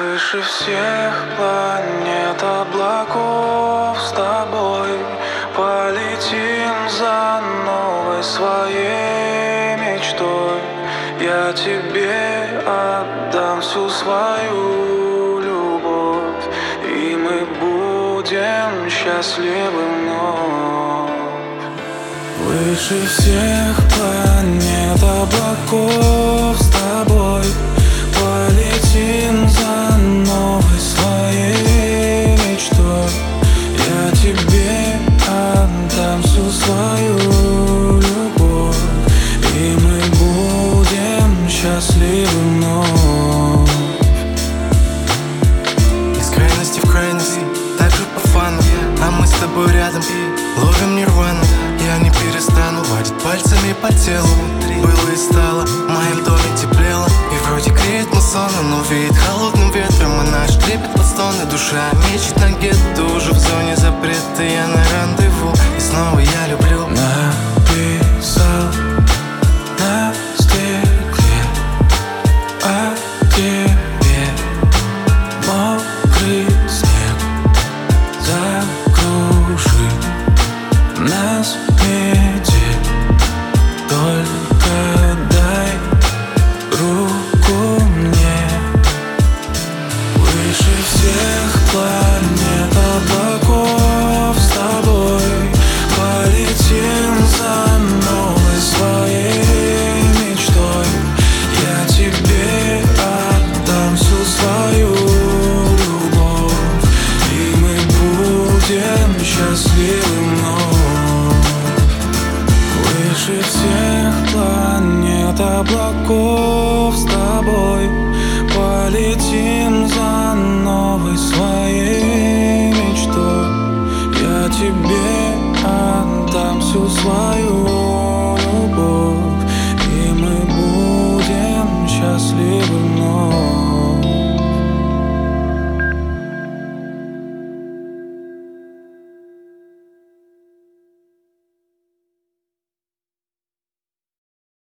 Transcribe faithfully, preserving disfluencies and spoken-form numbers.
Выше всех планет, облаков с тобой полетим за новой своей мечтой. Я тебе отдам всю свою любовь, и мы будем счастливы вновь. Выше всех планет, облаков с тобой полетим за новой своей мечтой. Я тебе отдам всю свою любовь, и мы будем счастливы вновь. Из крайности в крайность, так же по фану, а мы с тобой рядом и ловим нирвану. Я не перестану водить пальцами по телу. Было и стало, в моем доме теплело, и вроде греет муссона, но веет холодным ветром, и наш трепет под стоны. Душа мечет на гетто, уже в зоне запрета. Я на рандеву, и снова я люблю. Написал на стекле о тебе мокрый снег, закружи нас вместе, только дай руку мне. Выше всех планет, облаков с тобой полетим за новой своей мечтой. Я тебе отдам всю свою любовь, и мы будем счастливы вновь. Выше всех планет, облаков с тобой полетим за новой своей мечтой. Я тебе отдам всю свою